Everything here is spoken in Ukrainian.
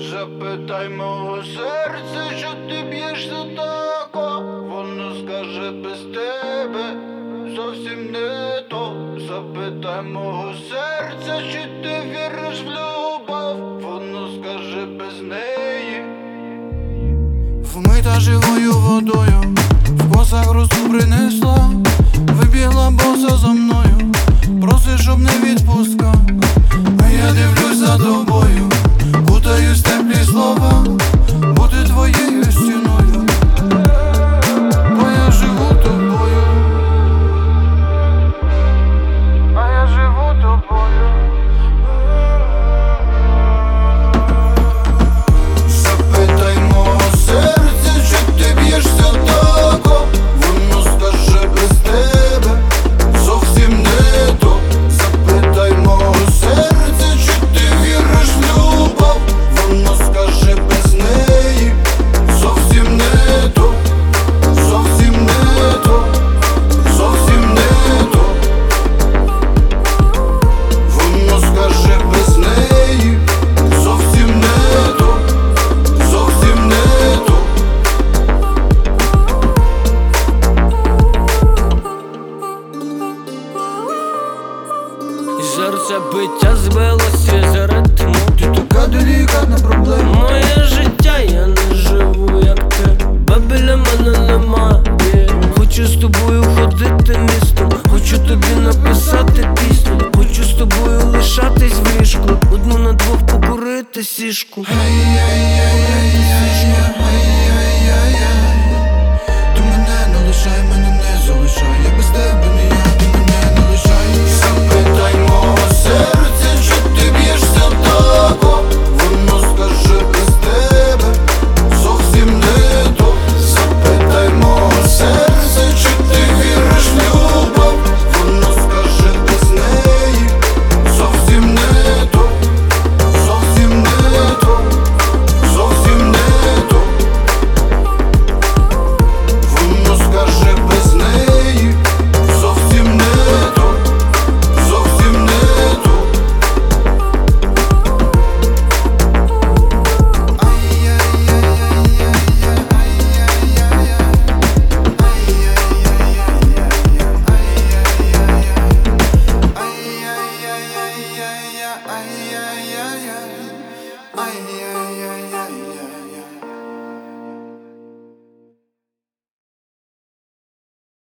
Запитай мого серця, що ти б'єшся тако. Воно скаже без тебе зовсім не то. Запитай мого серця, чи ти віриш в любов. Воно скаже без неї. Вмита живою водою, в косах росу принесла. Вибігла боса за мною, просить, щоб не відпускав. А я дивлюсь за тобою, кутаюсь в теплі слова, бути твоєю стіною, бо я живу тобою, А я живу тобою. запитай мого серця, чи ти б'єшся тако. Воно скаже без тебе зовсім не то. Запитай мого серця, чи ти віриш в любов. Воно скаже без неї зовсім не то, зовсім не то, зовсім не то. Воно скаже без неї зовсім не то, зовсім не то. І серце биття збилося за ритму. Ти така делікатна проблема. Моє життя, я не живу, як ти, бо біля мене немає. Хочу з тобою ходити містом, хочу тобі написати пісню, хочу з тобою лишатись в ліжку, одну на двох покурити сішку. Ти мене не лишай, мене не залишай, я без тебе